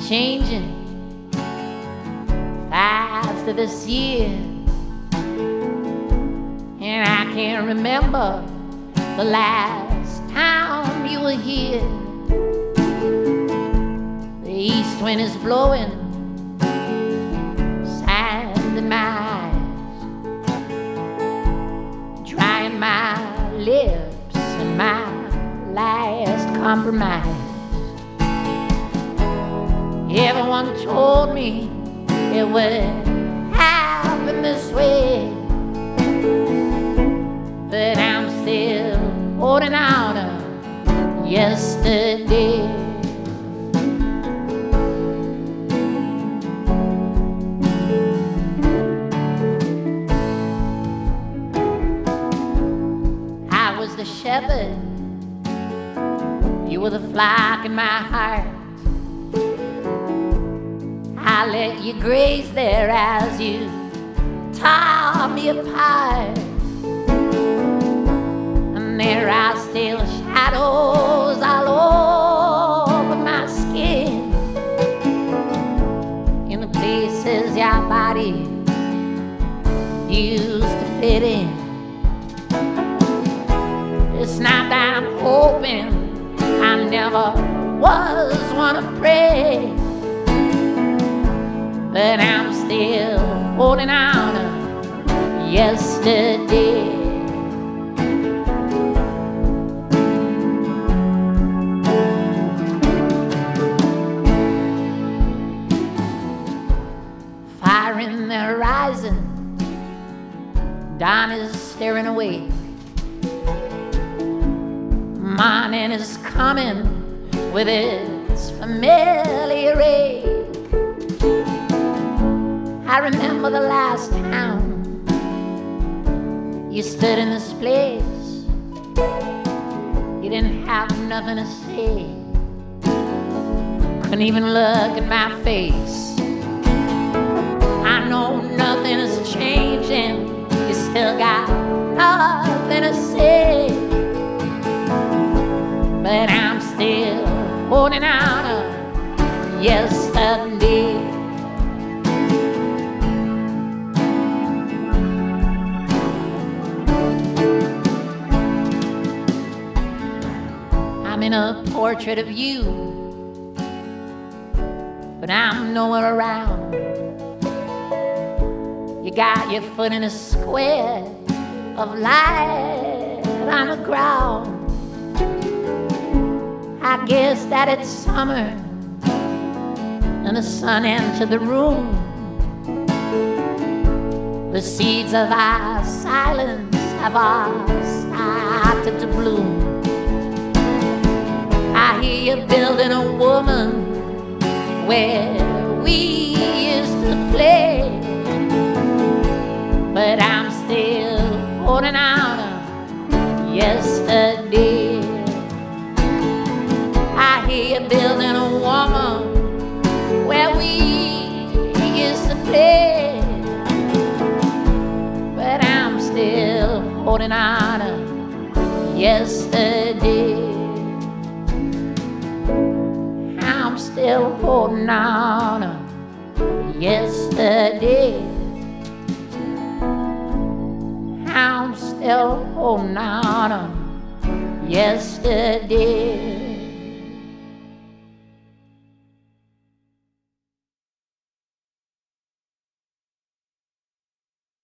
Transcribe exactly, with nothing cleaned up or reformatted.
changing faster this year, and I can't remember the last time you were here. The east wind is blowing sand in my eyes, drying my lips and my last compromise. Everyone told me it would happen this way, but I'm still holding out on yesterday. I was the shepherd, you were the flock in my heart. I let you graze there as you tore me apart, and there are still shadows all over my skin, in the places your body used to fit in. It's not that I'm hoping, I never was one to pray, but I'm still holding out on yesterday. Fire in the horizon, dawn is staring away. Morning is coming with its familiar ache. I remember the last time you stood in this place. You didn't have nothing to say, couldn't even look at my face. I know nothing is changing, you still got nothing to say, but I'm still holding out on yesterday. I'm in a portrait of you, but I'm nowhere around. You got your foot in a square of light on the ground. I guess that it's summer and the sun entered the room. The seeds of our silence have all started to bloom. I hear you building a woman where we used to play, but I'm still holding out on yesterday. I hear you building a woman where we used to play, but I'm still holding on to yesterday. I'm still holding on to yesterday. I'm still holding on to yesterday.